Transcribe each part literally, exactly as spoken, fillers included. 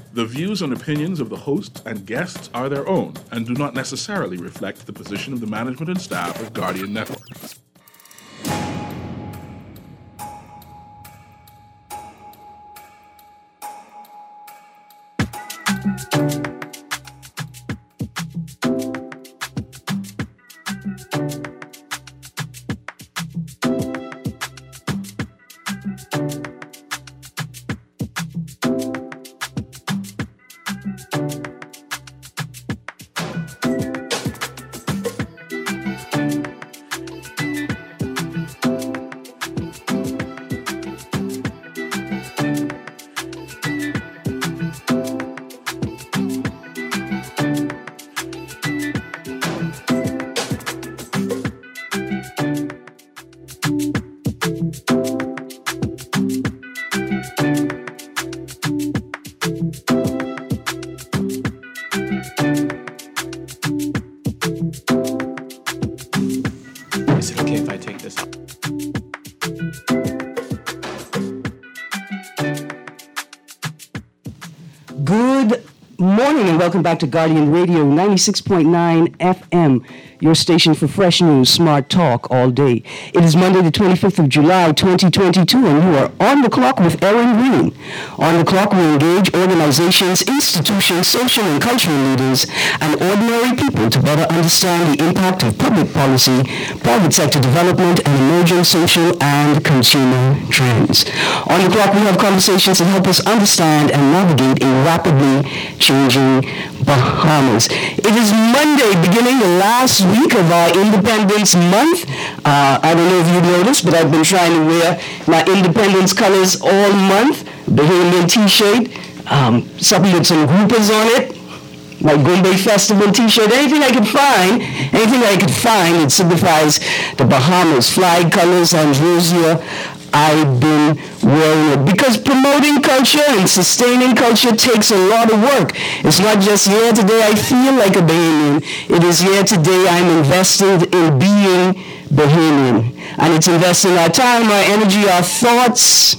The views and opinions of the hosts and guests are their own and do not necessarily reflect the position of the management and staff of Guardian Network. Is it okay if I take this off? Good morning and welcome back to Guardian Radio ninety-six point nine F M, your station for fresh news, smart talk all day. It is Monday the twenty-fifth of July, twenty twenty-two, and you are on the clock with Erin Green. On the clock, we engage organizations, institutions, social and cultural leaders, and ordinary people to better understand the impact of public policy, private sector development, and emerging social and consumer trends. On the clock, we have conversations that help us understand and navigate a rapidly changing Bahamas. It is Monday, beginning the last week of our Independence Month. Uh, I don't know if you noticed, but I've been trying to wear my Independence colors all month. Bahamian t-shirt, um, something with some groupers on it, my Gombe Festival t-shirt, anything I could find, anything I could find, it signifies the Bahamas, flag colors, Androsia. I've been wearing it because promoting culture and sustaining culture takes a lot of work. It's not just here today I feel like a Bahamian. It is here today I'm invested in being Bahamian. And it's investing our time, our energy, our thoughts,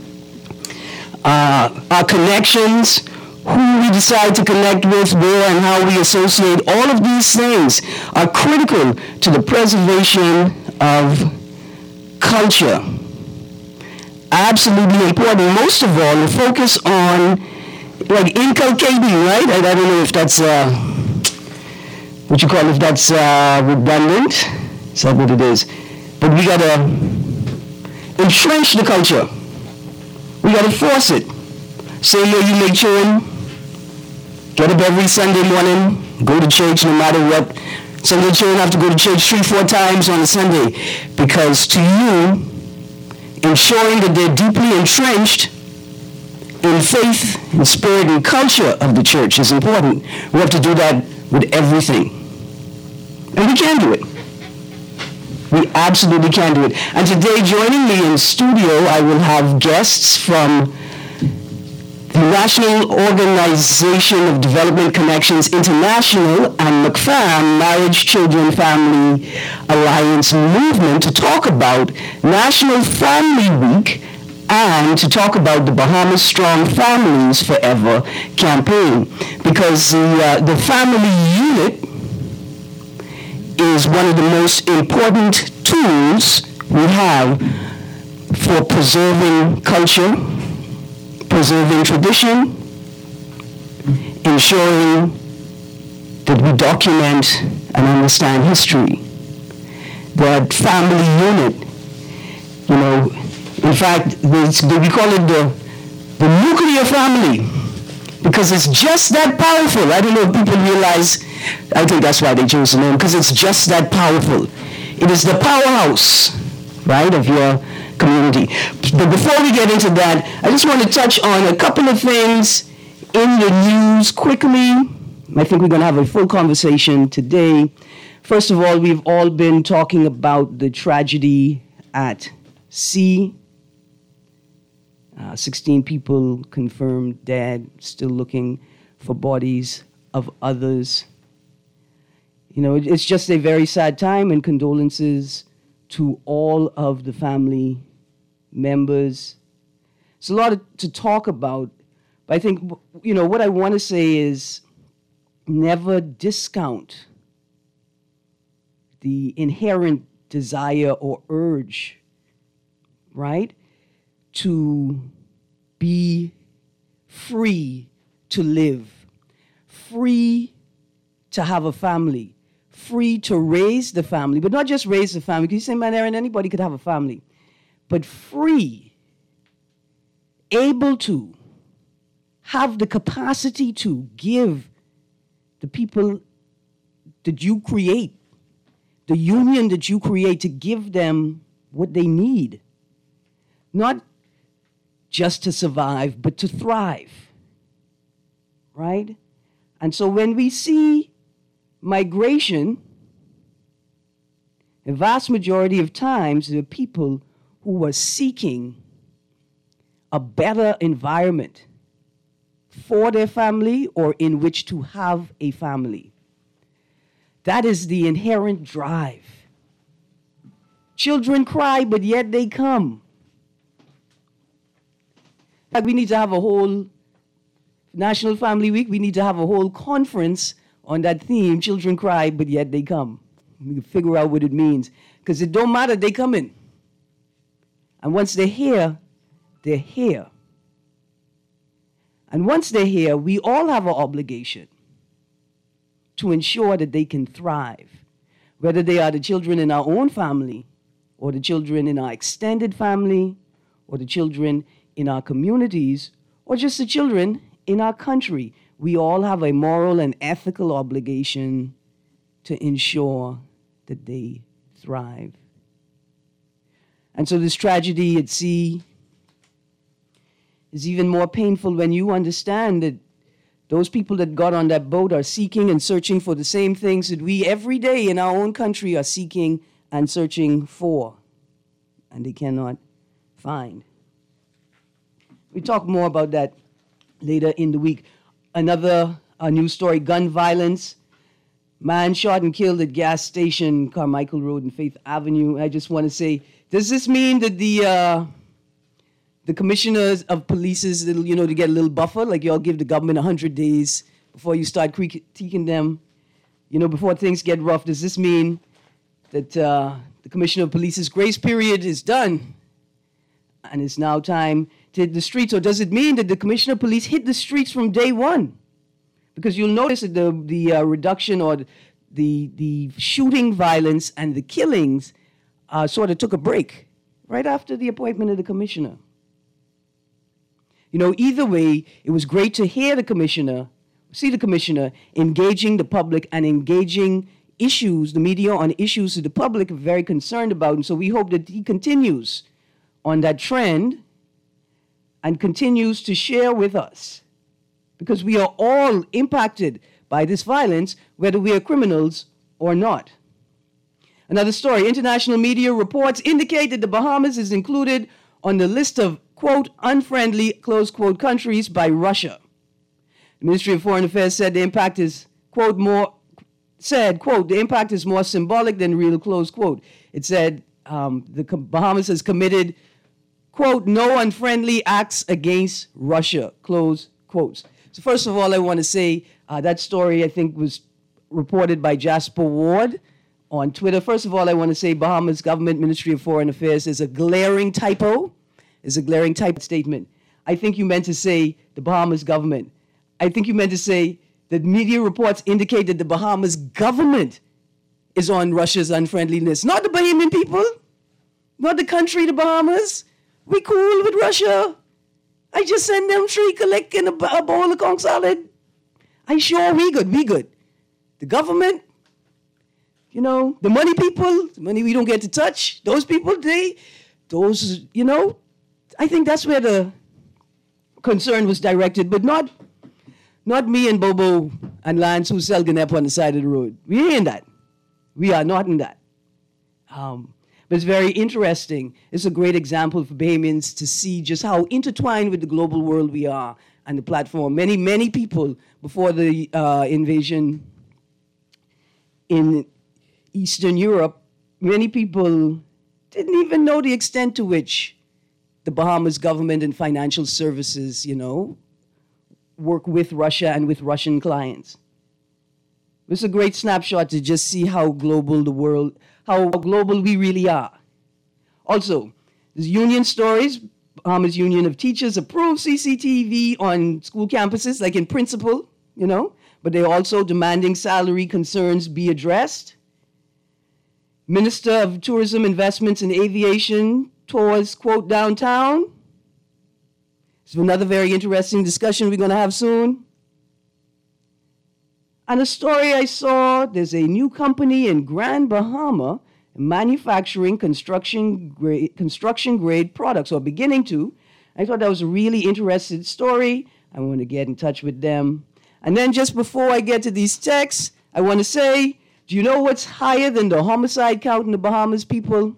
uh, our connections, who we decide to connect with, where and how we associate. All of these things are critical to the preservation of culture. Absolutely important. Most of all, the focus on like inculcating, right? I, I don't know if that's uh, what you call it, if that's uh, redundant. Is that what it is? But we gotta entrench the culture. We gotta force it. Same way you make children get up every Sunday morning, go to church no matter what. Some of the children have to go to church three, four times on a Sunday because to you, ensuring that they're deeply entrenched in faith and spirit and culture of the church is important. We have to do that with everything. And we can do it. We absolutely can do it. And today, joining me in studio, I will have guests from the National Organization of Development Connections International and McFam Marriage, Children, Family Alliance Movement to talk about National Family Week and to talk about the Bahamas Strong Families Forever campaign. Because the, uh, the family unit is one of the most important tools we have for preserving culture, preserving tradition, ensuring that we document and understand history. That family unit, you know, in fact, we call it the, the nuclear family because it's just that powerful. I don't know if people realize, I think that's why they chose the name, because it's just that powerful. It is the powerhouse, right, of your community. But before we get into that, I just want to touch on a couple of things in the news quickly. I think we're going to have a full conversation today. First of all, we've all been talking about the tragedy at sea. Uh, sixteen people confirmed dead, still looking for bodies of others. You know, it, it's just a very sad time, and condolences to all of the family members. It's a lot of, to talk about, But I think, you know, what I want to say is never discount the inherent desire or urge, right, to be free to live, free to have a family, free to raise the family, but not just raise the family. Because you say, man, Aaron, anybody could have a family, but free, able to, have the capacity to give the people that you create, the union that you create, to give them what they need. Not just to survive, but to thrive, right? And so when we see migration, a vast majority of times, there are people who are seeking a better environment for their family or in which to have a family. That is the inherent drive. Children cry, but yet they come. We need to have a whole National Family Week. We need to have a whole conference on that theme, children cry, but yet they come. We can figure out what it means. Because it don't matter, they come in. And once they're here, they're here. And once they're here, we all have an obligation to ensure that they can thrive, whether they are the children in our own family, or the children in our extended family, or the children in our communities, or just the children in our country. We all have a moral and ethical obligation to ensure that they thrive. And so this tragedy at sea is even more painful when you understand that those people that got on that boat are seeking and searching for the same things that we every day in our own country are seeking and searching for, and they cannot find. We talk more about that later in the week. Another uh, news story, gun violence. Man shot and killed at gas station, Carmichael Road and Faith Avenue. I just want to say, does this mean that the uh, the commissioners of police's, you know, to get a little buffer, like y'all give the government one hundred days before you start critiquing them, you know, before things get rough? Does this mean that uh, the commissioner of police's grace period is done and it's now time to hit the streets? Or does it mean that the commissioner of police hit the streets from day one? Because you'll notice that the, the uh, reduction or the, the shooting violence and the killings uh, sort of took a break right after the appointment of the commissioner. You know, either way, it was great to hear the commissioner, see the commissioner engaging the public and engaging issues, the media on issues that the public are very concerned about. And so we hope that he continues on that trend and continues to share with us, because we are all impacted by this violence, whether we are criminals or not. Another story, international media reports indicate that the Bahamas is included on the list of, quote, unfriendly, close quote, countries by Russia. The Ministry of Foreign Affairs said the impact is, quote, more, said, quote, the impact is more symbolic than real, close quote. It said um, the Bahamas has committed, quote, no unfriendly acts against Russia, close quotes. So first of all, I want to say uh, that story, I think, was reported by Jasper Ward on Twitter. First of all, I want to say Bahamas Government Ministry of Foreign Affairs is a glaring typo, is a glaring type statement. I think you meant to say the Bahamas government. I think you meant to say that media reports indicate that the Bahamas government is on Russia's unfriendliness, not the Bahamian people, not the country, the Bahamas. We cool with Russia. I just send them three collect in a, a bowl of conch salad. I sure we good, we good. The government, you know, the money people, the money we don't get to touch, those people, they, those, you know, I think that's where the concern was directed, but not, not me and Bobo and Lance who sell Ganep on the side of the road. We ain't in that. We are not in that. Um, But it's very interesting. It's a great example for Bahamians to see just how intertwined with the global world we are and the platform. Many, many people before the uh, invasion in Eastern Europe, many people didn't even know the extent to which the Bahamas government and financial services, you know, work with Russia and with Russian clients. It's a great snapshot to just see how global the world, how global we really are. Also, there's union stories. Bahamas Union of Teachers approved C C T V on school campuses, like in principle, you know, but they're also demanding salary concerns be addressed. Minister of Tourism, Investments and Aviation tours, quote, downtown. It's another very interesting discussion we're going to have soon. And a story I saw, there's a new company in Grand Bahama manufacturing construction grade, construction grade products, or beginning to. I thought that was a really interesting story. I want to get in touch with them. And then just before I get to these texts, I want to say, do you know what's higher than the homicide count in the Bahamas, people?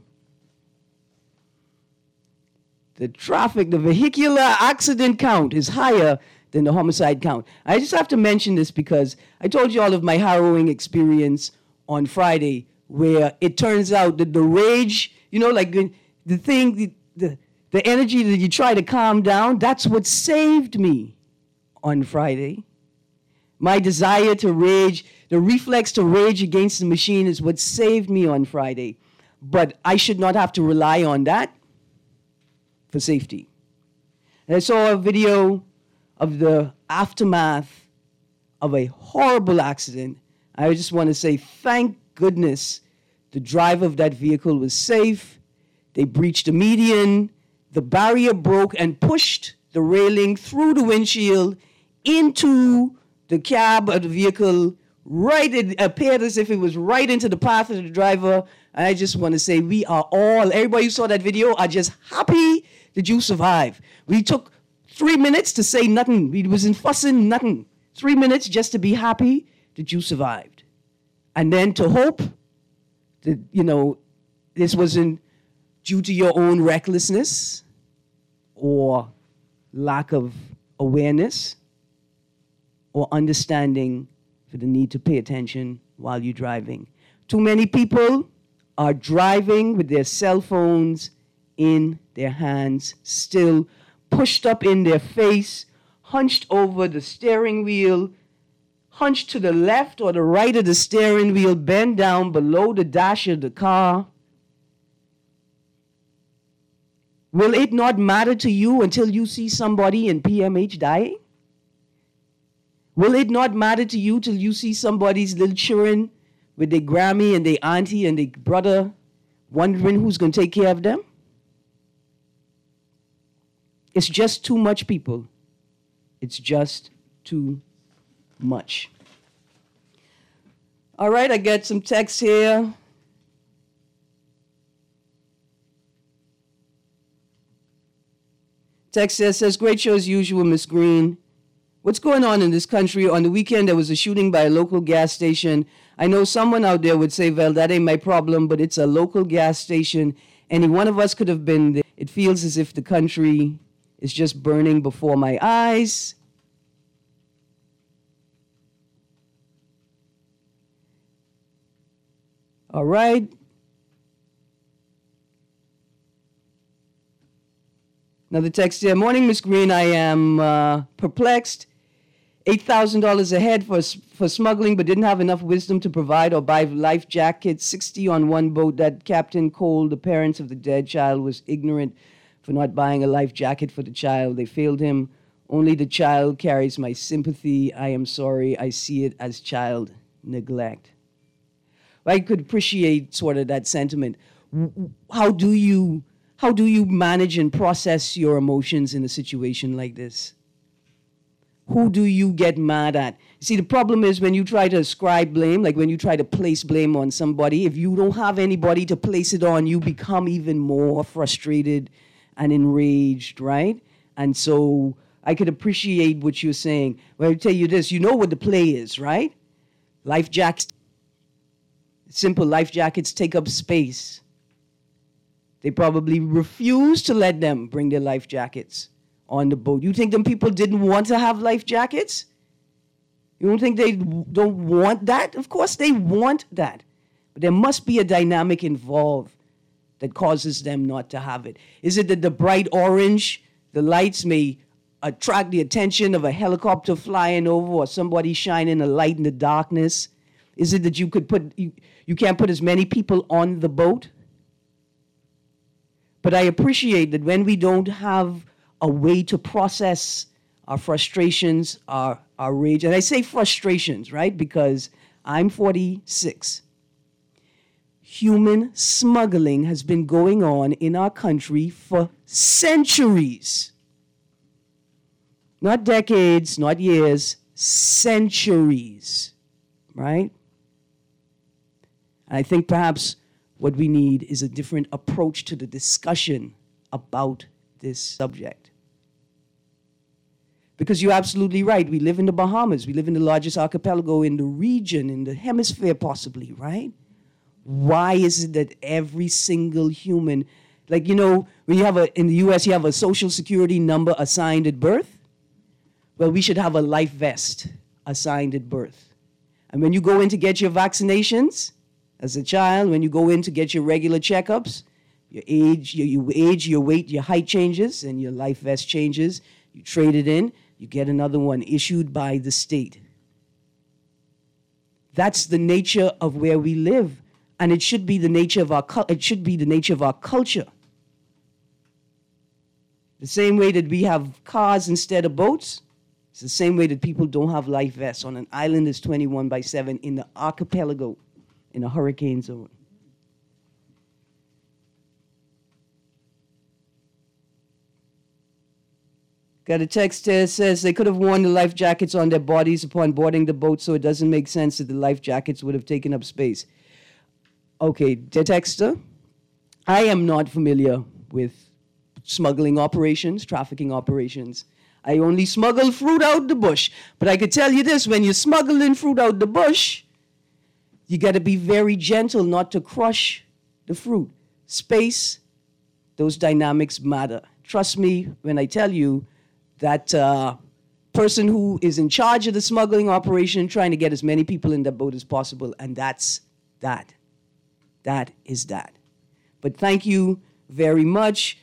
The traffic, the vehicular accident count is higher than the homicide count. I just have to mention this because I told you all of my harrowing experience on Friday, where it turns out that the rage, you know, like the, the thing, the, the, the energy that you try to calm down, that's what saved me on Friday. My desire to rage, the reflex to rage against the machine is what saved me on Friday. But I should not have to rely on that for safety. And I saw a video of the aftermath of a horrible accident. I just want to say thank goodness the driver of that vehicle was safe. They breached the median. The barrier broke and pushed the railing through the windshield into the cab of the vehicle. Right, it appeared as if it was right into the path of the driver. And I just want to say we are all, everybody who saw that video, are just happy that you survived. We took three minutes to say nothing. We wasn't fussing, nothing. Three minutes just to be happy that you survived. And then to hope that, you know, this wasn't due to your own recklessness or lack of awareness or understanding for the need to pay attention while you're driving. Too many people are driving with their cell phones in their hands, still pushed up in their face, hunched over the steering wheel, hunched to the left or the right of the steering wheel, bend down below the dash of the car. Will it not matter to you until you see somebody in P M H dying? Will it not matter to you till you see somebody's little children with their Grammy and their auntie and their brother wondering who's going to take care of them? It's just too much, people. It's just too much. All right, I got some text here. Text says, says, great show as usual, Miss Green. What's going on in this country? On the weekend, there was a shooting by a local gas station. I know someone out there would say, well, that ain't my problem, but it's a local gas station. Any one of us could have been there. It feels as if the country is just burning before my eyes. All right. Another text here. Morning, Miss Green. I am uh, perplexed. eight thousand dollars a head for, for smuggling, but didn't have enough wisdom to provide or buy life jackets. sixty on one boat. That Captain Cole, the parents of the dead child, was ignorant for not buying a life jacket for the child. They failed him. Only the child carries my sympathy. I am sorry. I see it as child neglect. I could appreciate sort of that sentiment. How do you... How do you manage and process your emotions in a situation like this? Who do you get mad at? See, the problem is when you try to ascribe blame, like when you try to place blame on somebody, if you don't have anybody to place it on, you become even more frustrated and enraged, right? And so I could appreciate what you're saying. Well, I'll tell you this, you know what the play is, right? Life jackets, simple life jackets take up space. They probably refused to let them bring their life jackets on the boat. You think them people didn't want to have life jackets? You don't think they don't want that? Of course they want that. But there must be a dynamic involved that causes them not to have it. Is it that the bright orange, the lights may attract the attention of a helicopter flying over or somebody shining a light in the darkness? Is it that you could put you, you can't put as many people on the boat? But I appreciate that when we don't have a way to process our frustrations, our, our rage, and I say frustrations, right? Because I'm forty-six. Human smuggling has been going on in our country for centuries. Not decades, not years, centuries, right? And I think perhaps what we need is a different approach to the discussion about this subject. Because you're absolutely right. We live in the Bahamas. We live in the largest archipelago in the region, in the hemisphere possibly, right? Why is it that every single human, like, you know, when you have a, in the U S, you have a social security number assigned at birth? Well, we should have a life vest assigned at birth. And when you go in to get your vaccinations, as a child, when you go in to get your regular checkups, your age, your, your age, your weight, your height changes, and your life vest changes. You trade it in, you get another one issued by the state. That's the nature of where we live, and it should be the nature of our it should be the nature of our culture. The same way that we have cars instead of boats, it's the same way that people don't have life vests on an island that's twenty-one by seven in the archipelago, in a hurricane zone. Got a text here that says they could have worn the life jackets on their bodies upon boarding the boat, so it doesn't make sense that the life jackets would have taken up space. Okay, the texter, I am not familiar with smuggling operations, trafficking operations. I only smuggle fruit out the bush. But I could tell you this, when you're smuggling fruit out the bush, you got to be very gentle not to crush the fruit. Space, those dynamics matter. Trust me when I tell you that uh, person who is in charge of the smuggling operation trying to get as many people in the boat as possible, and that's that. That is that. But thank you very much.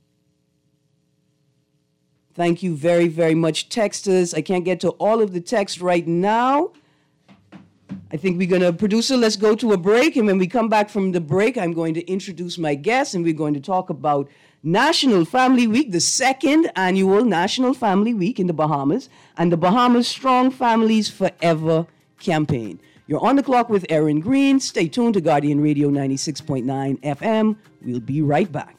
Thank you very, very much, texters. I can't get to all of the text right now. I think we're going to, producer, let's go to a break. And when we come back from the break, I'm going to introduce my guests, and we're going to talk about National Family Week, the second annual National Family Week in the Bahamas, and the Bahamas Strong Families Forever campaign. You're on the clock with Erin Green. Stay tuned to Guardian Radio ninety-six point nine F M. We'll be right back.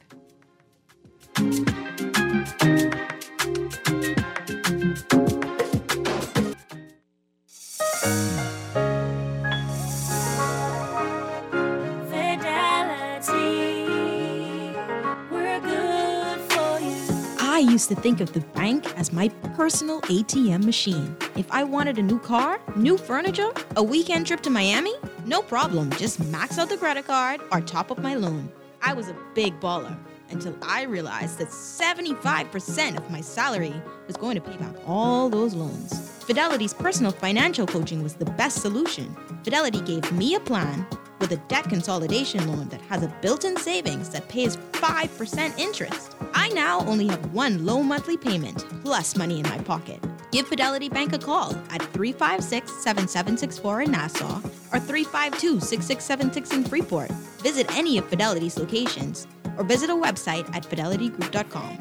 I used to think of the bank as my personal A T M machine. If I wanted a new car, new furniture, a weekend trip to Miami, no problem, just max out the credit card or top up my loan. I was a big baller until I realized that seventy-five percent of my salary was going to pay back all those loans. Fidelity's personal financial coaching was the best solution. Fidelity gave me a plan with a debt consolidation loan that has a built-in savings that pays five percent interest. I now only have one low monthly payment plus money in my pocket. Give Fidelity Bank a call at three five six, seven seven six four in Nassau or three five two, six six seven six in Freeport. Visit any of Fidelity's locations or visit a website at fidelity group dot com.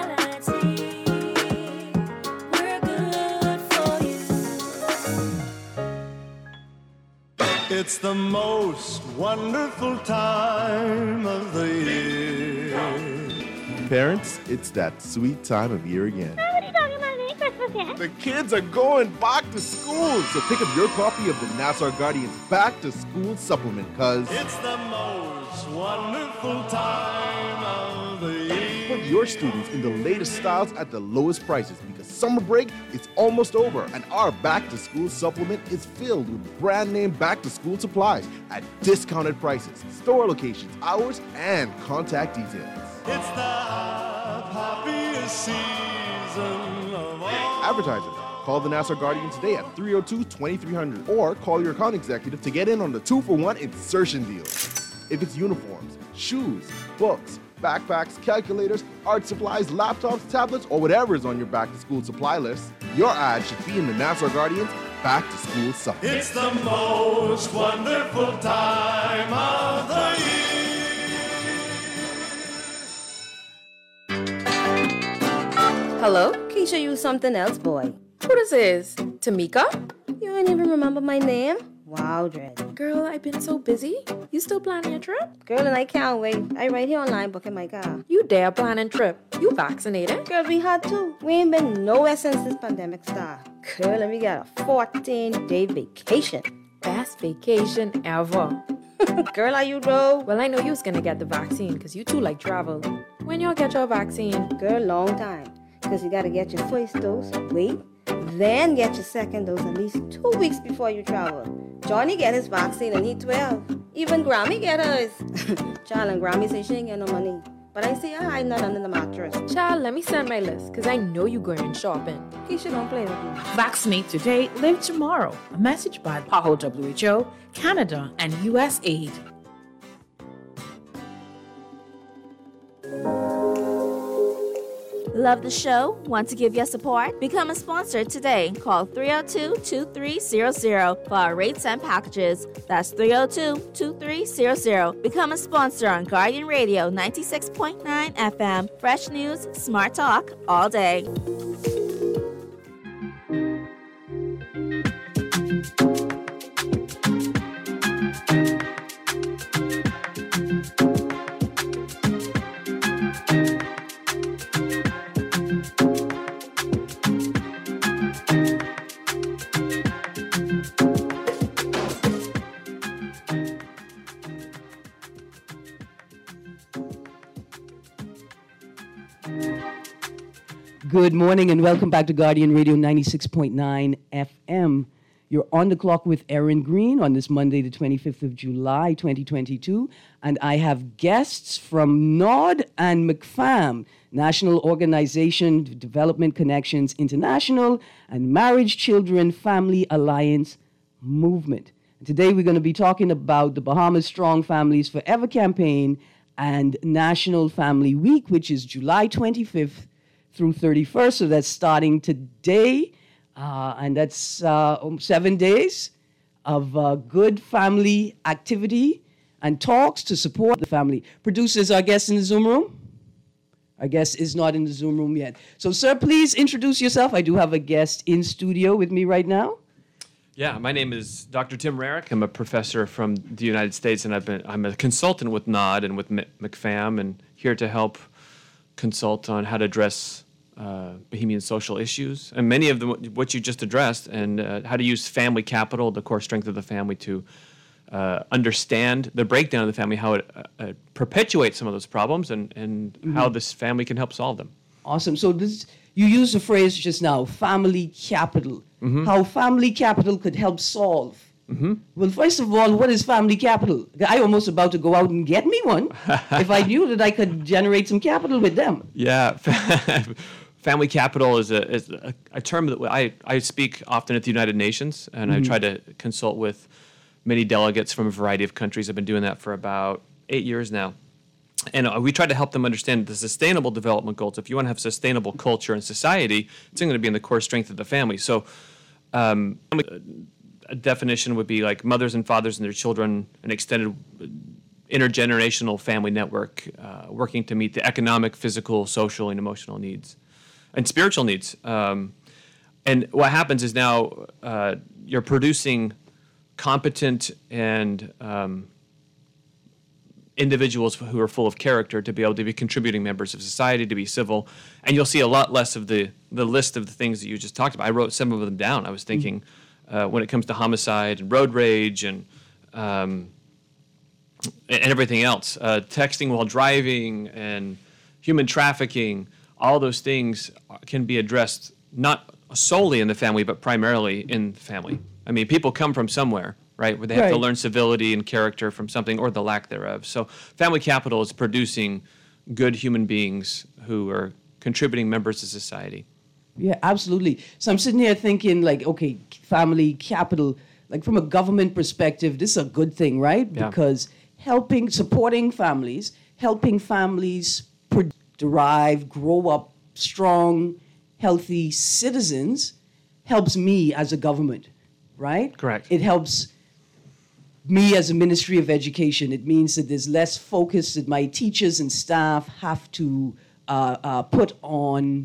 It's the most wonderful time of the year. Parents, it's that sweet time of year again. What are you talking about? It ain't Christmas yet. The kids are going back to school, so pick up your copy of the Nassau Guardian's Back to School Supplement, cause It's the most wonderful time of the year. put your students in the latest styles at the lowest prices, because summer break is almost over, and our Back to School Supplement is filled with brand name back to school supplies at discounted prices, store locations, hours, and contact details. It's the happiest season of all. Advertisers, call the Nassau Guardian today at three oh two, twenty-three hundred or call your account executive to get in on the two for one insertion deal. If it's uniforms, shoes, books, backpacks, calculators, art supplies, laptops, tablets, or whatever is on your back-to-school supply list, your ad should be in the Nassau Guardian's Back to School Supplement. It's the most wonderful time of the year. Hello? Keisha, you something else, boy. Who this is? Tamika? You ain't even remember my name? Wow, Dread. Girl, I've been so busy. You still planning your trip? Girl, and I can't wait. I right here online booking my car. You dare planning trip. You vaccinated? Girl, we had to. We ain't been nowhere since this pandemic started. Girl, and we got a fourteen-day vacation. Best vacation ever. Girl, are you though? Well, I know you was gonna get the vaccine because you too like travel. When y'all get your vaccine? Girl, long time. Because you gotta get your first dose, wait, then get your second dose at least two weeks before you travel. Johnny get his vaccine and he twelve. Even Grammy get hers. Child, and Grammy say she ain't get no money. But I see her hiding that under the mattress. Child, let me send my list, because I know you going shopping. Keisha, don't play with me. Vaccinate today, live tomorrow. A message by P A H O W H O, Canada, and U S A I D. Love the show? Want to give your support? Become a sponsor today. Call three oh two, two three zero zero for our rates and packages. That's three oh two, two three zero zero. Become a sponsor on Guardian Radio ninety-six point nine F M. Fresh news, smart talk, all day. Good morning and welcome back to Guardian Radio ninety-six point nine F M. You're on the clock with Erin Green on this Monday, the twenty-fifth of July, twenty twenty-two. And I have guests from Nod and McFam, National Organization Development Connections International and Marriage Children Family Alliance Movement. And today we're going to be talking about the Bahamas Strong Families Forever campaign and National Family Week, which is July twenty-fifth through thirty-first, so that's starting today, uh, and that's uh, seven days of uh, good family activity and talks to support the family. Producers, our guest in the Zoom room? Our guest is not in the Zoom room yet. So, sir, please introduce yourself. I do have a guest in studio with me right now. Yeah, my name is Doctor Tim Rarick. I'm a professor from the United States, and I've been I'm a consultant with Nod and with McFam, and here to help consult on how to address uh, Bahamian social issues, and many of them what you just addressed, and uh, how to use family capital, the core strength of the family, to uh, understand the breakdown of the family, how it uh, perpetuates some of those problems, and, and mm-hmm. how this family can help solve them. Awesome. So this you used the phrase just now, family capital. Mm-hmm. How family capital could help solve. Mm-hmm. Well, first of all, what is family capital? I almost about to go out and get me one if I knew that I could generate some capital with them. Yeah, family capital is a is a, a term that I, I speak often at the United Nations, and mm-hmm. I try to consult with many delegates from a variety of countries. I've been doing that for about eight years now. And uh, we try to help them understand the sustainable development goals. If you want to have sustainable culture and society, it's going to be in the core strength of the family. So um, a definition would be like mothers and fathers and their children, an extended intergenerational family network, uh, working to meet the economic, physical, social, and emotional needs, and spiritual needs. Um, and what happens is now uh, you're producing competent and um, individuals who are full of character to be able to be contributing members of society, to be civil, and you'll see a lot less of the, the list of the things that you just talked about. I wrote some of them down. I was thinking mm-hmm. uh, when it comes to homicide and road rage and um, and everything else, uh, texting while driving and human trafficking, all those things can be addressed not solely in the family, but primarily in the family. I mean, people come from somewhere, right, where they have right. to learn civility and character from something or the lack thereof. So family capital is producing good human beings who are contributing members to society. Yeah, absolutely. So I'm sitting here thinking, like, okay, family capital, like from a government perspective, this is a good thing, right? Yeah. Because helping, supporting families helping families pro- derive, grow up strong, healthy citizens helps me as a government, right? Correct. It helps me as a Ministry of Education. It means that there's less focus that my teachers and staff have to uh, uh, put on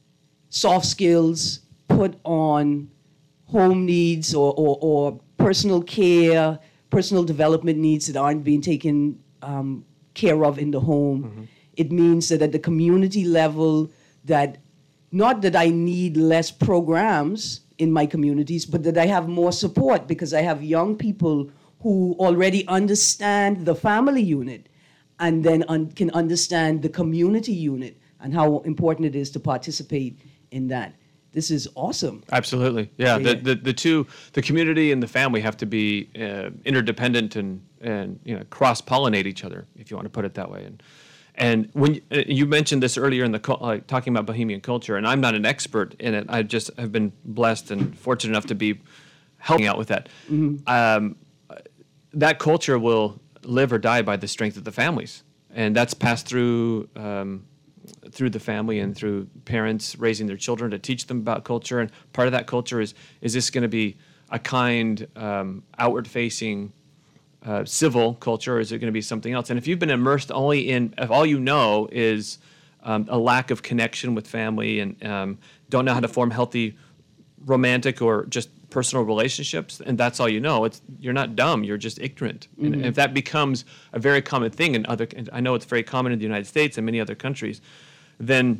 soft skills, put on home needs or, or, or personal care, personal development needs that aren't being taken um, care of in the home. Mm-hmm. It means that at the community level, that not that I need less programs in my communities, but that I have more support because I have young people who already understand the family unit and then un- can understand the community unit and how important it is to participate in that. This is awesome. Absolutely. Yeah. Yeah. The, the the two, the community and the family have to be uh, interdependent and, and you know, cross-pollinate each other, if you want to put it that way. And and when you, uh, you mentioned this earlier in the co- uh, talking about Bohemian culture, and I'm not an expert in it. I just have been blessed and fortunate enough to be helping out with that. Mm-hmm. Um, that culture will live or die by the strength of the families, and that's passed through um, through the family and through parents raising their children to teach them about culture. And part of that culture is is this going to be a kind, um, outward-facing, uh, civil culture, or is it going to be something else? And if you've been immersed only in, if all you know is um, a lack of connection with family and um, don't know how to form healthy romantic or just personal relationships, and that's all you know, it's you're not dumb, you're just ignorant. Mm-hmm. And if that becomes a very common thing in other, I know it's very common in the United States and many other countries, then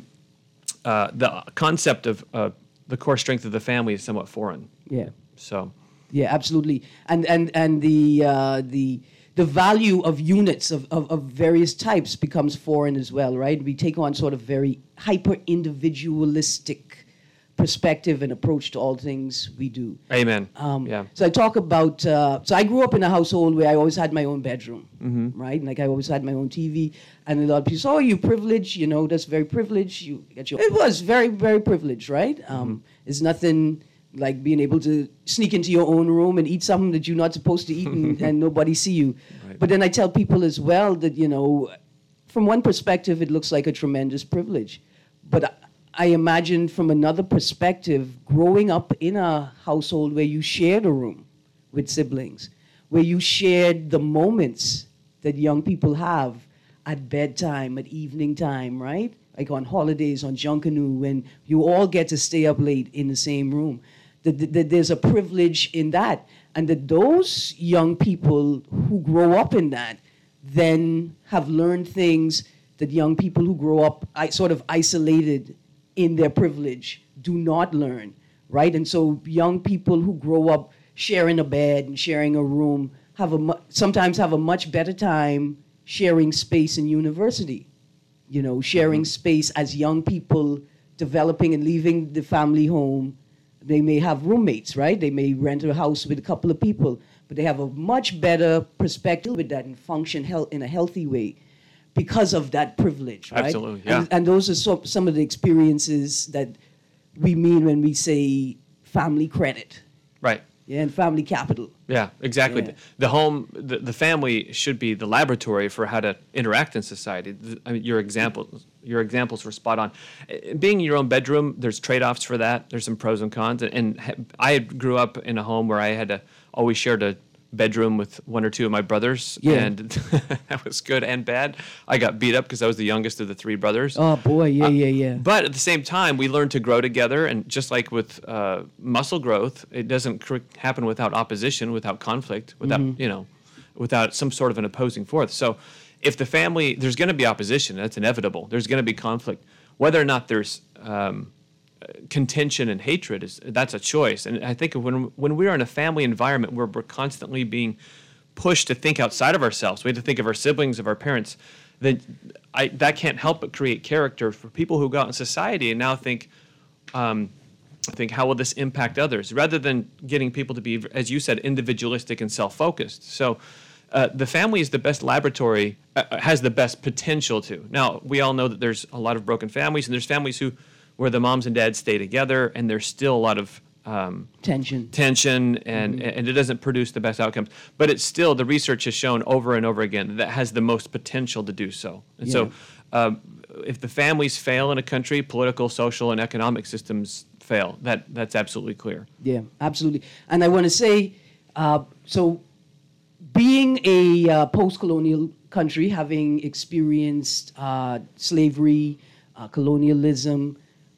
uh, the concept of uh, the core strength of the family is somewhat foreign. Yeah. So. Yeah, absolutely. And and and the uh, the the value of units of, of, of various types becomes foreign as well, right? We take on sort of very hyper individualistic perspective and approach to all things we do. Amen. Um, yeah. So I talk about, uh, so I grew up in a household where I always had my own bedroom, mm-hmm. right? Like I always had my own T V, and a lot of people say, oh, you privileged, you know, that's very privileged. You get your, it was very, very privileged, right? Um, mm-hmm. It's nothing like being able to sneak into your own room and eat something that you're not supposed to eat and, and nobody see you. Right. But then I tell people as well that, you know, from one perspective, it looks like a tremendous privilege. But I, I imagine from another perspective, growing up in a household where you shared a room with siblings, where you shared the moments that young people have at bedtime, at evening time, right? Like on holidays, on Junkanoo, when you all get to stay up late in the same room. That, that, that there's a privilege in that. And that those young people who grow up in that then have learned things that young people who grow up I, sort of isolated in their privilege do not learn, right? And so young people who grow up sharing a bed and sharing a room have a mu- sometimes have a much better time sharing space in university, you know, sharing mm-hmm. space as young people developing and leaving the family home. They may have roommates, right? They may rent a house with a couple of people, but they have a much better perspective with that and function health in a healthy way because of that privilege, right? Absolutely, yeah. And, and those are so, some of the experiences that we mean when we say family credit. Right. Yeah, and family capital. Yeah, exactly. Yeah. The, the home, the, the family should be the laboratory for how to interact in society. The, I mean, your examples, your examples were spot on. Uh, Being in your own bedroom, there's trade-offs for that. There's some pros and cons. And, and ha- I grew up in a home where I had to always shared a bedroom with one or two of my brothers, yeah. and that was good and bad. I got beat up because I was the youngest of the three brothers. Oh boy, yeah, uh, yeah, yeah. But at the same time, we learned to grow together, and just like with uh, muscle growth, it doesn't cr- happen without opposition, without conflict, without mm-hmm. you know, without some sort of an opposing force. So, if the family, there's going to be opposition. That's inevitable. There's going to be conflict, whether or not there's um, contention and hatred is that's a choice. And I think when when we're in a family environment where we're constantly being pushed to think outside of ourselves, we have to think of our siblings, of our parents, then I, that can't help but create character for people who go out in society and now think, um, think how will this impact others, rather than getting people to be, as you said, individualistic and self-focused. So uh, the family is the best laboratory, uh, has the best potential to. Now, we all know that there's a lot of broken families, and there's families who where the moms and dads stay together, and there's still a lot of um, tension, tension, and Mhm. and it doesn't produce the best outcomes. But it's still, the research has shown over and over again that that has the most potential to do so. And so, um, if the families fail in a country, political, social, and economic systems fail. That that's absolutely clear. Yeah, absolutely. And I want to say, uh, so being a uh, post-colonial country, having experienced uh, slavery, uh, colonialism,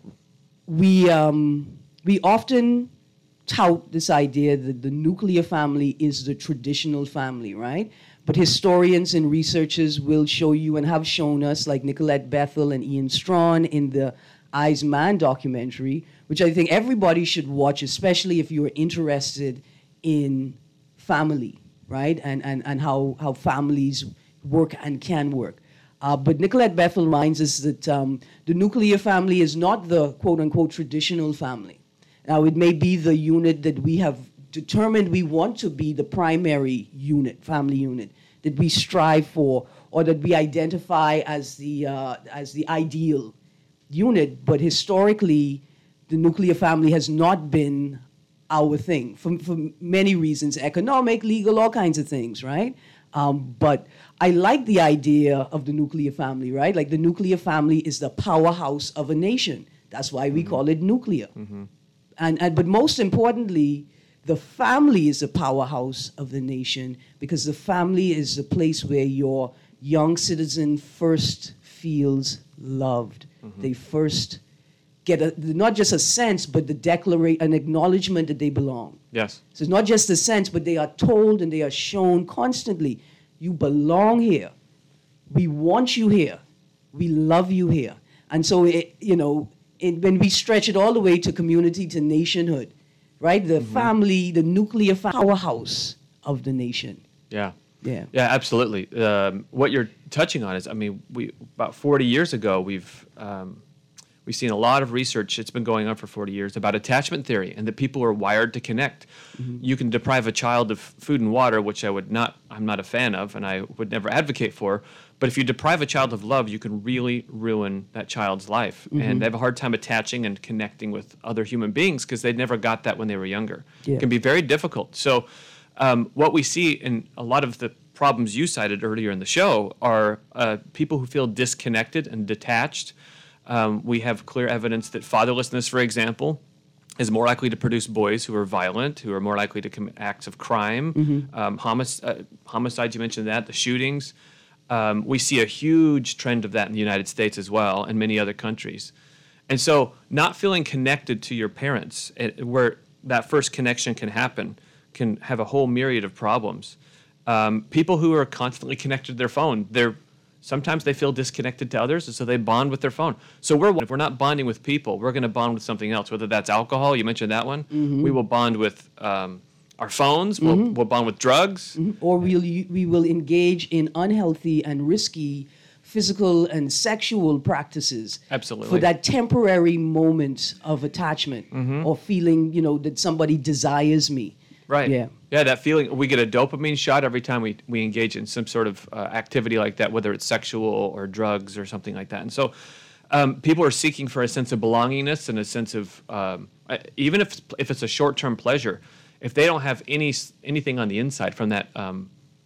we um, we often tout this idea that the nuclear family is the traditional family, right? But historians and researchers will show you and have shown us, like Nicolette Bethel and Ian Strawn in the Eyes Man documentary, which I think everybody should watch, especially if you're interested in family, right? And and, and how, how families work and can work. Uh, but Nicolette Bethel reminds us that um, the nuclear family is not the quote-unquote traditional family. Now, it may be the unit that we have determined we want to be the primary unit, family unit, that we strive for, or that we identify as the uh, as the ideal unit. But historically, the nuclear family has not been our thing for, for many reasons, economic, legal, all kinds of things, right? Um, but I like the idea of the nuclear family, right? Like the nuclear family is the powerhouse of a nation. That's why we mm-hmm. call it nuclear. Mm-hmm. And, and but most importantly, the family is the powerhouse of the nation, because the family is the place where your young citizen first feels loved. Mm-hmm. They first get a, not just a sense, but the declaration, an acknowledgement that they belong. Yes. So it's not just a sense, but they are told and they are shown constantly, you belong here. We want you here. We love you here. And so, it, you know, it, when we stretch it all the way to community, to nationhood, right? The mm-hmm. family, the nuclear powerhouse of the nation. Yeah. Yeah. Yeah, absolutely. Um, what you're touching on is, I mean, we about forty years ago, we've um, we've seen a lot of research. It's been going on for forty years about attachment theory, and that people are wired to connect. Mm-hmm. You can deprive a child of food and water, which I would not, I'm not a fan of, and I would never advocate for. But if you deprive a child of love, you can really ruin that child's life. Mm-hmm. And they have a hard time attaching and connecting with other human beings because they never got that when they were younger. Yeah. It can be very difficult. So um, what we see in a lot of the problems you cited earlier in the show are uh, people who feel disconnected and detached. Um, we have clear evidence that fatherlessness, for example, is more likely to produce boys who are violent, who are more likely to commit acts of crime. Mm-hmm. Um, homic- uh, homicides, you mentioned that, the shootings. Um, we see a huge trend of that in the United States as well, and many other countries. And so not feeling connected to your parents, it, where that first connection can happen, can have a whole myriad of problems. Um, people who are constantly connected to their phone, they're sometimes they feel disconnected to others, and so they bond with their phone. So we're if we're not bonding with people, we're going to bond with something else, whether that's alcohol, you mentioned that one. Mm-hmm. We will bond with um, our phones, we'll, Mm-hmm. we'll bond with drugs. Mm-hmm. Or we'll, we will engage in unhealthy and risky physical and sexual practices. Absolutely. For that temporary moment of attachment Mm-hmm. or feeling, you know, that somebody desires me. Right. Yeah. Yeah, that feeling, we get a dopamine shot every time we, we engage in some sort of uh, activity like that, whether it's sexual or drugs or something like that. And so um, people are seeking for a sense of belongingness and a sense of, um, even if, if it's a short-term pleasure, if they don't have any anything on the inside from that um,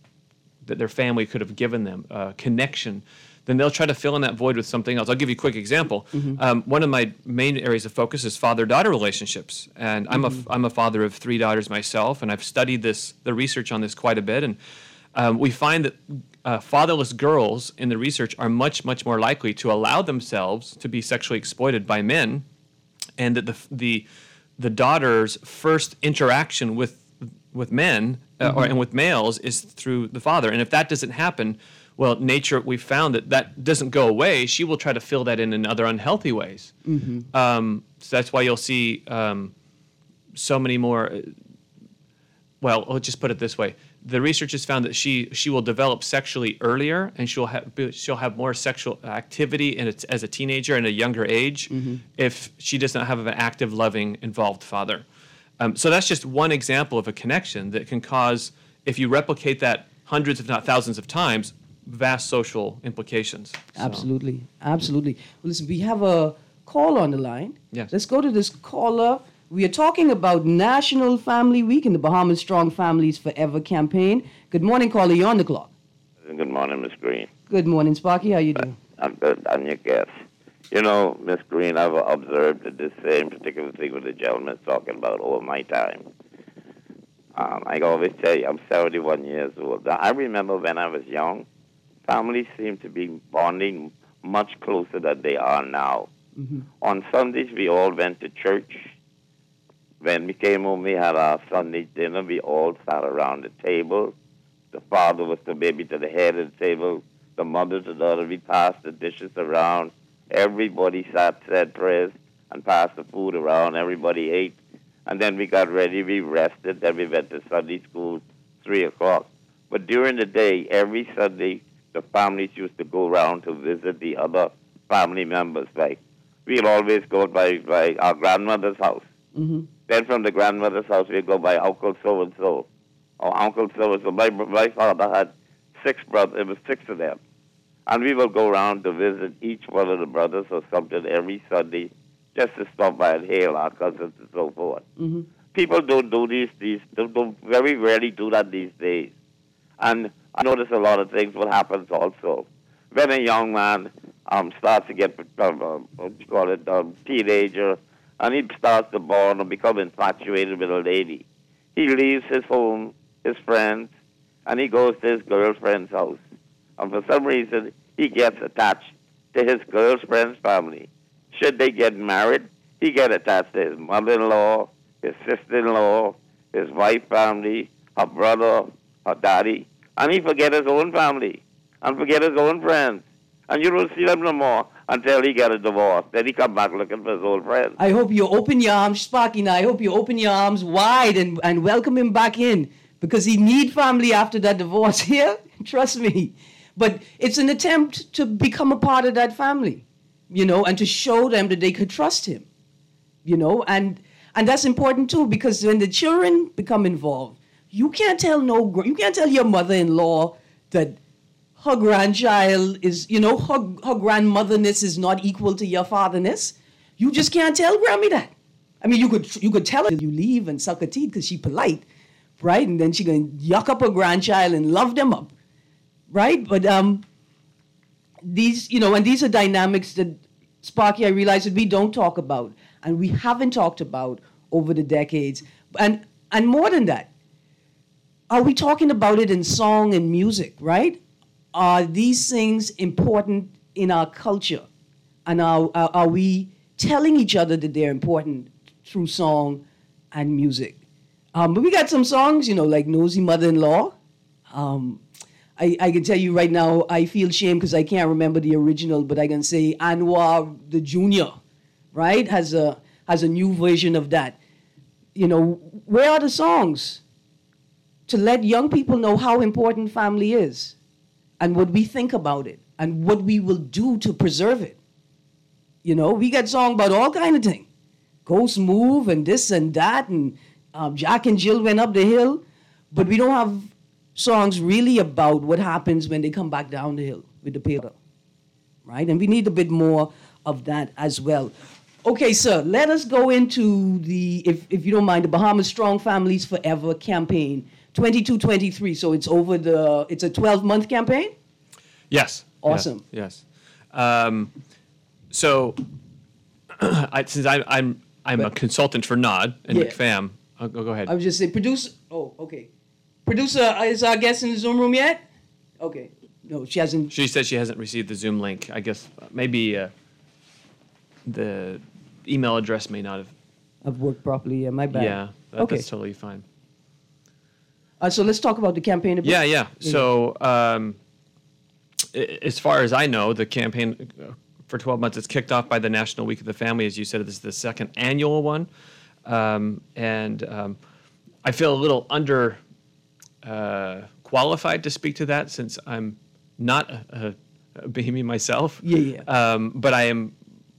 that their family could have given them, uh, connection, then they'll try to fill in that void with something else. I'll give you a quick example. Mm-hmm. Um, one of my main areas of focus is father-daughter relationships, and I'm mm-hmm. a I'm a father of three daughters myself, and I've studied this the research on this quite a bit, and um, we find that uh, fatherless girls in the research are much much more likely to allow themselves to be sexually exploited by men, and that the the the daughter's first interaction with with men uh, mm-hmm. or and with males is through the father, and if that doesn't happen, well, nature, we found that that doesn't go away. She will try to fill that in in other unhealthy ways. Mm-hmm. Um, so that's why you'll see um, so many more. Uh, well, I'll just put it this way: the research has found that she she will develop sexually earlier, and she'll have she'll have more sexual activity in a, as a teenager and a younger age mm-hmm. if she does not have an active, loving, involved father. Um, so that's just one example of a connection that can cause, if you replicate that hundreds, if not thousands of times, vast social implications. So. Absolutely, absolutely. Well, listen, we have a call on the line. Yes. Let's go to this caller. We are talking about National Family Week and the Bahamas Strong Families Forever campaign. Good morning, caller. You're on the clock. Good morning, Miss Green. Good morning, Sparky. How you doing? I'm good. I'm your guest. You know, Miss Green, I've observed that this same particular thing with the gentleman's talking about over my time. Um, I always tell you, I'm seventy-one years old. Now, I remember when I was young, families seemed to be bonding much closer than they are now. Mm-hmm. On Sundays, we all went to church. When we came home, we had our Sunday dinner. We all sat around the table. The father was the baby to the head of the table. The mother to the other. We passed the dishes around. Everybody sat, said prayers, and passed the food around. Everybody ate. And then we got ready. We rested. Then we went to Sunday school, three o'clock. But during the day, every Sunday, the families used to go around to visit the other family members. Like, we'd always go by, by our grandmother's house. Mm-hmm. Then from the grandmother's house, we'd go by Uncle so-and-so, or Uncle so-and-so. My, my father had six brothers. It was six of them. And we would go around to visit each one of the brothers or something every Sunday, just to stop by and hail our cousins and so forth. Mm-hmm. People don't do these, these don't, don't very rarely do that these days. And I notice a lot of things what happens also. When a young man um, starts to get, um, um, what do you call it, um, teenager, and he starts to bond and become infatuated with a lady, he leaves his home, his friends, and he goes to his girlfriend's house. And for some reason, he gets attached to his girlfriend's family. Should they get married, he get attached to his mother-in-law, his sister-in-law, his wife's family, her brother, her daddy, and he forget his own family and forget his own friends. And you don't see them no more until he get a divorce. Then he come back looking for his old friends. I hope you open your arms, Sparky, now. I hope you open your arms wide and, and welcome him back in, because he need family after that divorce here. Trust me. But it's an attempt to become a part of that family, you know, and to show them that they could trust him, you know, and and that's important too, because when the children become involved, you can't tell no, you can't tell your mother-in-law that her grandchild is, you know, her, her grandmotherness is not equal to your fatherness. You just can't tell Grammy that. I mean, you could you could tell her you leave and suck her teeth because she's polite, right? And then she gonna yuck up her grandchild and love them up. Right, but um, these, you know, and these are dynamics that, Sparky, I realize that we don't talk about, and we haven't talked about over the decades, and and more than that, are we talking about it in song and music? Right? Are these things important in our culture, and are are, are we telling each other that they're important through song and music? Um, but we got some songs, you know, like Nosy Mother-in-Law. Um, I, I can tell you right now, I feel shame because I can't remember the original, but I can say Anwar the Junior, right, has a has a new version of that. You know, where are the songs to let young people know how important family is and what we think about it and what we will do to preserve it? You know, we got songs about all kind of things. Ghost Move and this and that, and um, Jack and Jill went up the hill, but we don't have songs really about what happens when they come back down the hill with the paper, right? And we need a bit more of that as well. Okay, sir, let us go into the, if, if you don't mind, the Bahamas Strong Families Forever campaign, twenty-two twenty-three. So it's over the, it's a twelve-month campaign? Yes. Awesome. Yes. yes. Um, so I, since I, I'm I'm but, a consultant for Nod and yeah. McFam, I'll go, go ahead. I was just saying, produce, oh, okay. Producer, is our guest in the Zoom room yet? Okay. No, she hasn't. She said she hasn't received the Zoom link. I guess maybe uh, the email address may not have. Have worked properly. Yeah, my bad. Yeah, that, okay. That's totally fine. Uh, so let's talk about the campaign a bit. Yeah, yeah. yeah. So um, as far as I know, the campaign for twelve months is kicked off by the National Week of the Family. As you said, this is the second annual one. Um, and um, I feel a little under... Uh, qualified to speak to that since I'm not a, a Bahamian myself. Yeah, yeah. Um, but I am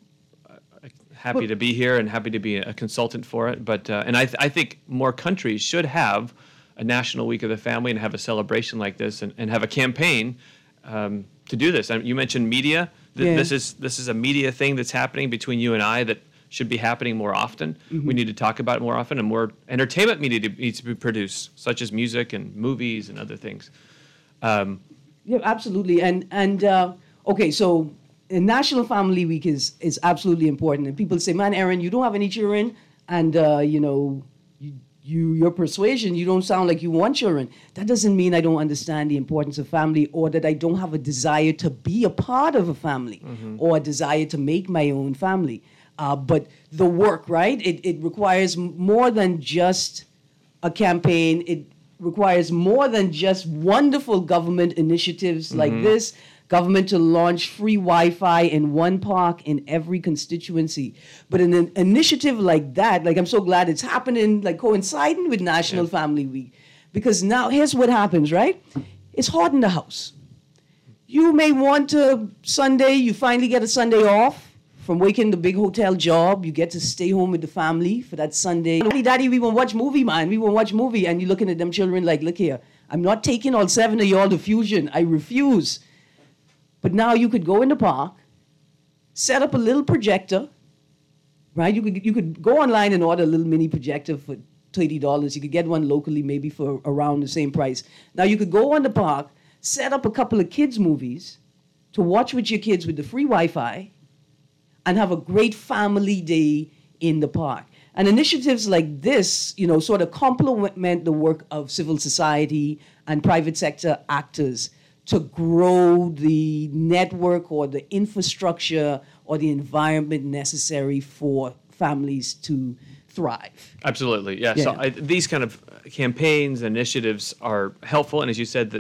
happy well, to be here and happy to be a consultant for it. But uh, and I, th- I think more countries should have a National Week of the Family and have a celebration like this and, and have a campaign um, to do this. I mean, you mentioned media. Th- yeah. This is this is a media thing that's happening between you and I that should be happening more often. Mhm. We need to talk about it more often, and more entertainment media to- needs to be produced, such as music and movies and other things. Um, Yeah, absolutely. And and uh, okay, so uh, National Family Week is is absolutely important. And people say, "Man, Aaron, you don't have any children, and uh, you know, you, you your persuasion, you don't sound like you want children." That doesn't mean I don't understand the importance of family, or that I don't have a desire to be a part of a family, Mhm. or a desire to make my own family. Uh, but the work, right? It it requires m- more than just a campaign. It requires more than just wonderful government initiatives like Mhm. this. Government to launch free Wi-Fi in one park in every constituency. But in an initiative like that, like I'm so glad it's happening, like coinciding with National Family Week. Because now here's what happens, right? It's hard in the house. You may want to, Sunday, you finally get a Sunday off from working the big hotel job. You get to stay home with the family for that Sunday. Daddy, daddy, we want to watch movie, man. We want to watch movie. And you're looking at them children like, look here, I'm not taking all seven of y'all to Fusion. I refuse. But now you could go in the park, set up a little projector, right? You could, you could go online and order a little mini projector for thirty dollars. You could get one locally maybe for around the same price. Now you could go on the park, set up a couple of kids' movies to watch with your kids with the free Wi-Fi, and have a great family day in the park. And initiatives like this, you know, sort of complement the work of civil society and private sector actors to grow the network or the infrastructure or the environment necessary for families to thrive. Absolutely, yeah. So Yeah. I, these kind of campaigns, initiatives are helpful, and as you said, that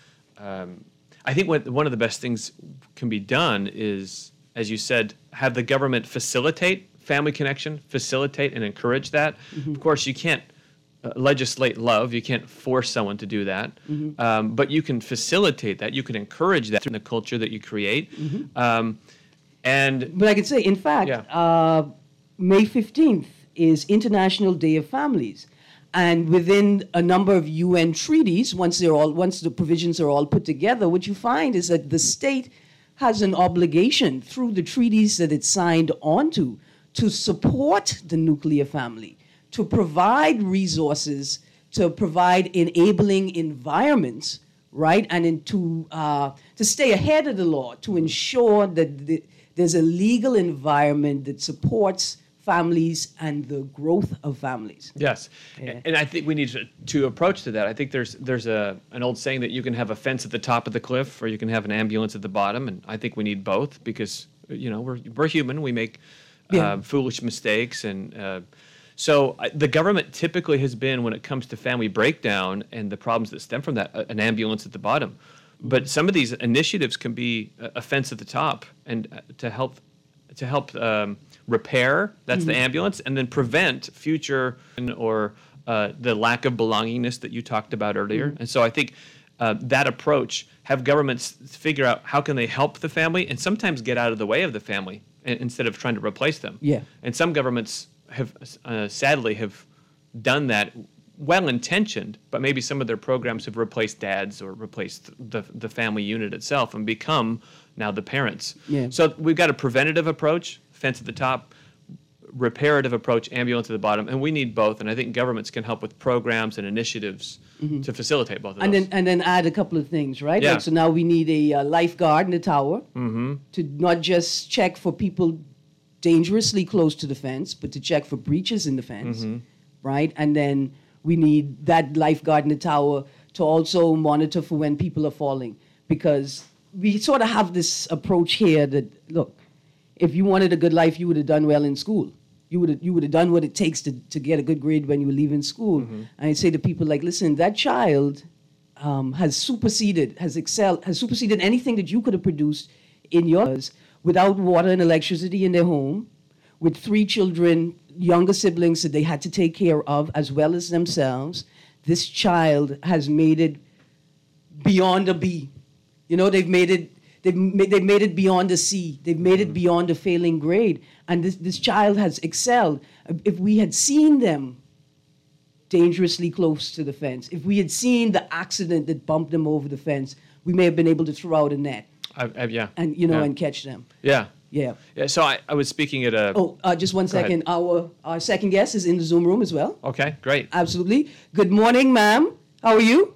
um, I think what, one of the best things can be done is, as you said, have the government facilitate family connection, facilitate and encourage that. Mhm. Of course, you can't uh, legislate love. You can't force someone to do that, Mhm. um, but you can facilitate that. You can encourage that in the culture that you create. Mhm. Um, and But I could say, in fact, uh, May fifteenth is International Day of Families. And within a number of U N treaties, once they're all, once the provisions are all put together, what you find is that the state has an obligation through the treaties that it's signed onto to support the nuclear family, to provide resources, to provide enabling environments, right? And in, to, uh, to stay ahead of the law, to ensure that the, there's a legal environment that supports families and the growth of families. Yes, and I think we need to, to approach to that. I think there's there's a an old saying that you can have a fence at the top of the cliff, or you can have an ambulance at the bottom, and I think we need both because you know we're we're human. We make uh, Yeah. foolish mistakes, and uh, so uh, the government typically has been, when it comes to family breakdown and the problems that stem from that, a- an ambulance at the bottom. But some of these initiatives can be a a fence at the top, and uh, to help to help um, repair, that's the Mhm. ambulance, and then prevent future or uh, the lack of belongingness that you talked about earlier. Mhm. And so I think uh, that approach, have governments figure out how can they help the family, and sometimes get out of the way of the family i- instead of trying to replace them. Yeah. And some governments have uh, sadly have done that, well-intentioned, but maybe some of their programs have replaced dads or replaced the the family unit itself and become now the parents. Yeah. So we've got a preventative approach, fence at the top, reparative approach, ambulance at the bottom, and we need both. And I think governments can help with programs and initiatives Mhm. to facilitate both of And those. then, and then add a couple of things, right? Yeah. Like, so now we need a uh, lifeguard in the tower Mm-hmm. to not just check for people dangerously close to the fence, but to check for breaches in the fence, Mhm. right? And then we need that lifeguard in the tower to also monitor for when people are falling, because we sort of have this approach here that, look, if you wanted a good life, you would have done well in school. You would have, you would have done what it takes to, to get a good grade when you were leaving school. Mhm. And I say to people like, listen, that child um, has superseded, has excelled, has superseded anything that you could have produced in yours without water and electricity in their home, with three children, younger siblings that they had to take care of as well as themselves. This child has made it beyond a B. You know, they've made it, they've made, they've made it beyond a C. They've made it beyond a failing grade. And this, this child has excelled. If we had seen them dangerously close to the fence, if we had seen the accident that bumped them over the fence, we may have been able to throw out a net I, I, yeah. and, you know, yeah. and catch them. Yeah. Yeah. Yeah. So I, I was speaking at a. Oh, uh, just one Go ahead. second. Our our second guest is in the Zoom room as well. Okay, great. Absolutely. Good morning, ma'am. How are you?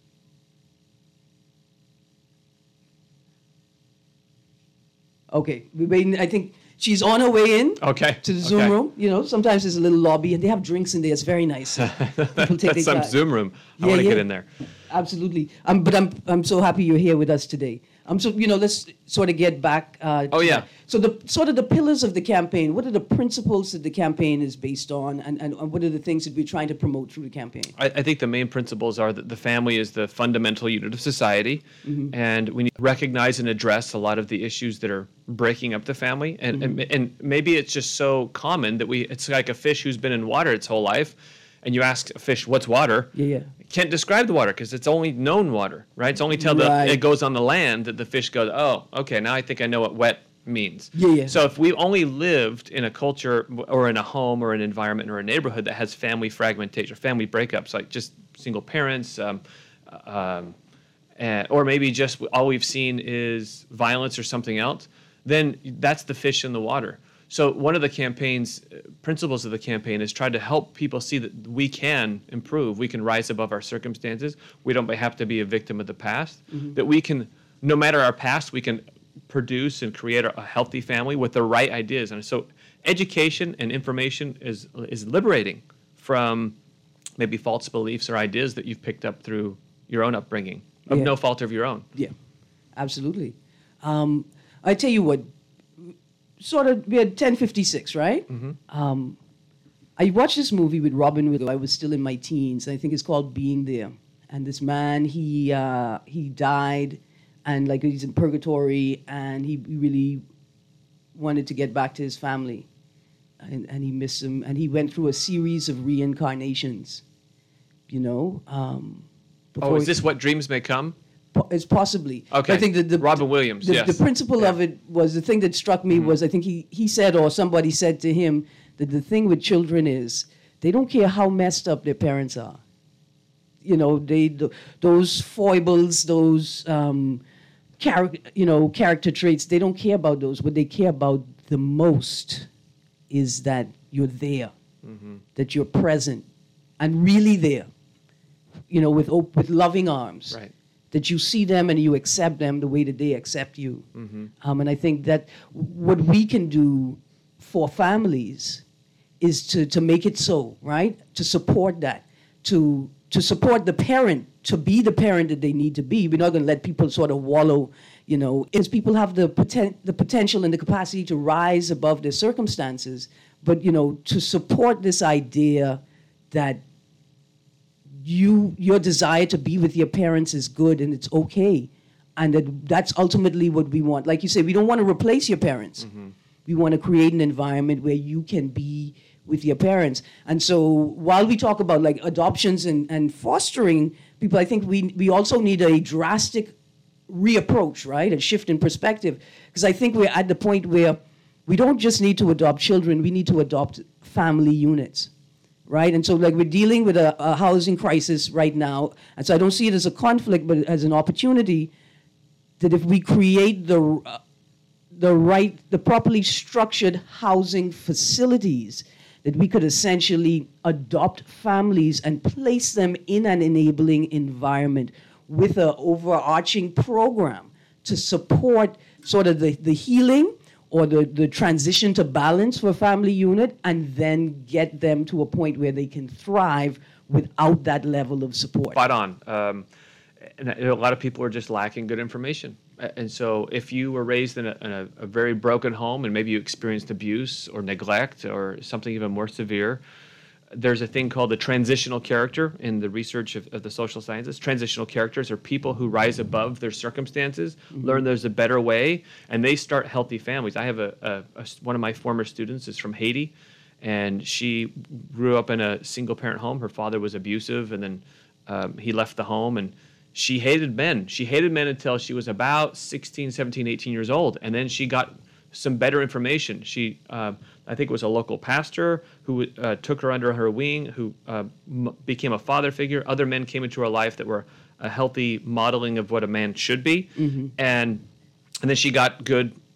Okay, we waiting. I think she's on her way in. Okay. To the Zoom okay. room. You know, sometimes there's a little lobby and they have drinks in there. It's very nice. People take That's their some time. Zoom room. I Yeah, want to yeah. get in there. Absolutely. Um, but I'm I'm so happy you're here with us today. Um, so you know, let's sort of get back. Uh, Oh, to yeah. that. So the sort of the pillars of the campaign. What are the principles that the campaign is based on, and, and, and what are the things that we're trying to promote through the campaign? I, I think the main principles are that the family is the fundamental unit of society, Mhm. and we need to recognize and address a lot of the issues that are breaking up the family. And, and and maybe it's just so common that we it's like a fish who's been in water its whole life, and you ask a fish, "What's water?" Yeah, yeah. Can't describe the water because it's only known water, right? It's only till Right. the, it goes on the land that the fish goes, "Oh, okay, now I think I know what wet means." Yeah, yeah. So if we only lived in a culture or in a home or an environment or a neighborhood that has family fragmentation or family breakups, like just single parents, um, um, and, or maybe just all we've seen is violence or something else, then that's the fish in the water. So one of the campaign's uh, principles of the campaign is try to help people see that we can improve, we can rise above our circumstances, we don't have to be a victim of the past, Mhm. that we can, no matter our past, we can produce and create a, a healthy family with the right ideas. And so education and information is is liberating from maybe false beliefs or ideas that you've picked up through your own upbringing, of Yeah. no fault of your own. Yeah, absolutely. Um, I tell you what, sort of, we had ten fifty-six, right? Mhm. Um, I watched this movie with Robin Williams. I was still in my teens. I think it's called Being There. And this man, he uh, he died, and like he's in purgatory, and he really wanted to get back to his family, and, and he missed him, and he went through a series of reincarnations. You know. Um, Oh, before is he- this what dreams may come? Po- It's possibly. Okay. I think that the Robin Williams, the, yes. the principle of it was the thing that struck me was I think he he said or somebody said to him that the thing with children is they don't care how messed up their parents are. You know, they th- those foibles, those um, char- you know character traits. They don't care about those. What they care about the most is that you're there, Mhm. that you're present, and really there. You know, with op- with loving arms. Right. That you see them and you accept them the way that they accept you. Mhm. Um, and I think that what we can do for families is to, to make it so, right? To support that, to to support the parent, to be the parent that they need to be. We're not going to let people sort of wallow, you know, as people have the poten- the potential and the capacity to rise above their circumstances, but, you know, to support this idea that you your desire to be with your parents is good and it's okay, and that that's ultimately what we want. Like you say, we don't want to replace your parents. We want to create an environment where you can be with your parents. And so while we talk about like adoptions and, and fostering people, I think we we also need a drastic reapproach, right? A shift in perspective. Because I think we're at the point where we don't just need to adopt children, we need to adopt family units. Right? And so like we're dealing with a, a housing crisis right now. And so I don't see it as a conflict, but as an opportunity that if we create the uh, the right, the properly structured housing facilities, that we could essentially adopt families and place them in an enabling environment with an overarching program to support sort of the, the healing or the, the transition to balance for a family unit, and then get them to a point where they can thrive without that level of support. Spot on. Um, and a lot of people are just lacking good information. And so if you were raised in a, in a, a very broken home and maybe you experienced abuse or neglect or something even more severe, there's a thing called the transitional character in the research of, of the social sciences. Transitional characters are people who rise above their circumstances, Mhm. learn there's a better way, and they start healthy families. I have a, a, a one of my former students is from Haiti, and she grew up in a single-parent home. Her father was abusive, and then um, he left the home, and she hated men. She hated men until she was about sixteen, seventeen, eighteen years old, and then she got some better information. She, uh, I think it was a local pastor who uh, took her under her wing, who uh, m- became a father figure. Other men came into her life that were a healthy modeling of what a man should be. Mhm. And and then she got good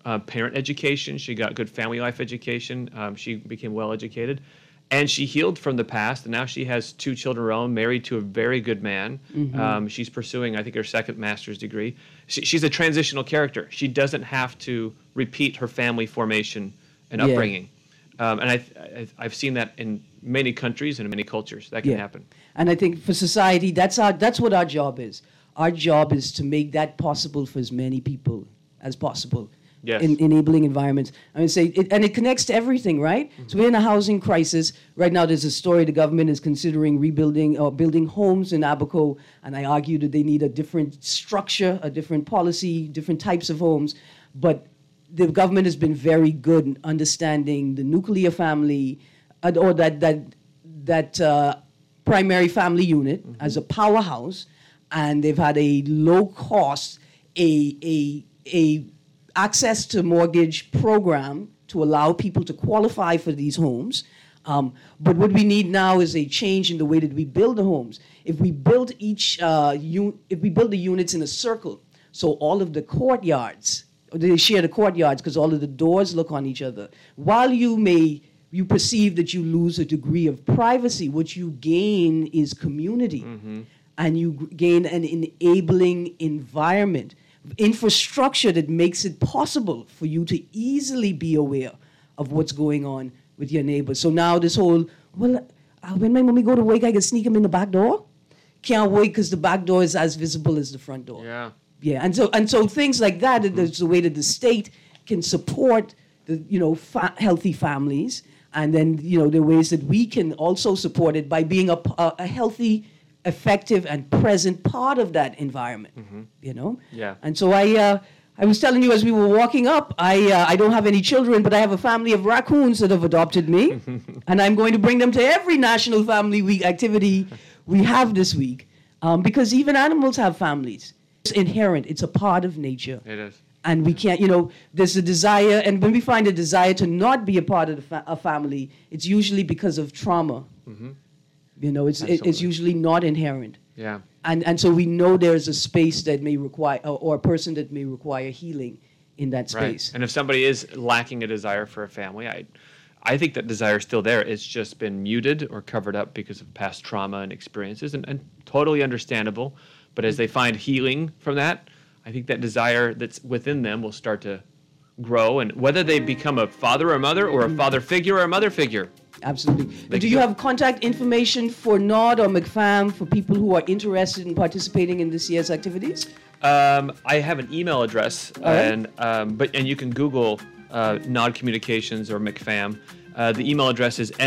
uh, parent education. She got good family life education. Um, she became well educated. And she healed from the past, and now she has two children of her own, married to a very good man. Mhm. Um, she's pursuing, I think, her second master's degree. She, she's a transitional character. She doesn't have to repeat her family formation and Yeah. upbringing. Um, and I, I, I've seen that in many countries and in many cultures. That can Yeah. happen. And I think for society, that's our that's what our job is. Our job is to make that possible for as many people as possible. Yes. In enabling environments. I mean, say, it, and it connects to everything, right? Mm-hmm. So we're in a housing crisis right now. There's a story the government is considering rebuilding or building homes in Abaco, and I argue that they need a different structure, a different policy, different types of homes. But the government has been very good in understanding the nuclear family, uh, or that that that uh, primary family unit Mm-hmm. as a powerhouse, and they've had a low cost, a a a access to mortgage program to allow people to qualify for these homes. Um, but what we need now is a change in the way that we build the homes. If we build each, uh, un- if we build the units in a circle, so all of the courtyards, they share the courtyards because all of the doors look on each other. While you may, you perceive that you lose a degree of privacy, what you gain is community. Mm-hmm. And you g- gain an enabling environment, infrastructure that makes it possible for you to easily be aware of what's going on with your neighbors. So now this whole, well, uh, when my mommy go to work, I can sneak him in the back door. Can't wait because the back door is as visible as the front door. Yeah. Yeah, and so and so things like that. Mm-hmm. There's the way that the state can support the you know fa- healthy families, and then you know there are ways that we can also support it by being a, a, a healthy, effective, and present part of that environment. Mm-hmm. You know. Yeah. And so I, uh, I was telling you as we were walking up, I, uh, I don't have any children, but I have a family of raccoons that have adopted me, and I'm going to bring them to every National Family Week activity we have this week, um, because even animals have families. It's inherent. It's a part of nature. It is. And we can't, you know, there's a desire, and when we find a desire to not be a part of the fa- a family, it's usually because of trauma. Mm-hmm. You know, it's it, it's Absolutely. usually not inherent. Yeah. And and so we know there's a space that may require, or, or a person that may require healing in that space. Right. And if somebody is lacking a desire for a family, I, I think that desire is still there. It's just been muted or covered up because of past trauma and experiences, and, and totally understandable. But as they find healing from that, I think that desire that's within them will start to grow. And whether they become a father or a mother, or a father figure or a mother figure. Absolutely. They Do you can- have contact information for Nod or McFam for people who are interested in participating in this year's activities? Um, I have an email address, All right. and um, but and you can Google uh, Nod Communications or McFam. Uh, the email address is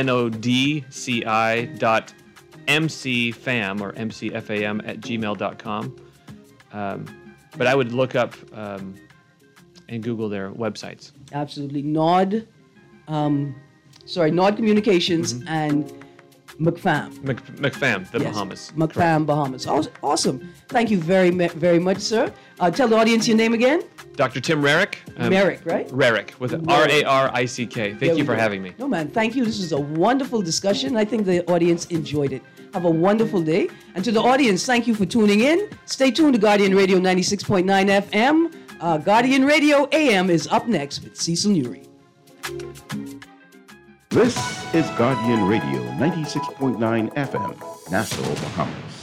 nodci dot mcfam or mcfam at gmail dot com. Um, but I would look up um, and Google their websites. Absolutely. Nod, um, sorry, Nod Communications Mm-hmm. and McFam. Mc, McFam, the Yes, Bahamas. McFam, Bahamas. Aw- Awesome. Thank you very, mu- very much, sir. Uh, tell the audience your name again. Doctor Tim Rarick. Merrick, right? Rarick with Rarick. R A R I C K. Thank There you we for go. having me. No, man, thank you. This was a wonderful discussion. I think the audience enjoyed it. Have a wonderful day. And to the audience, thank you for tuning in. Stay tuned to Guardian Radio ninety-six point nine F M. Uh, Guardian Radio A M is up next with Cecil Newry. This is Guardian Radio ninety-six point nine F M, Nassau, Bahamas.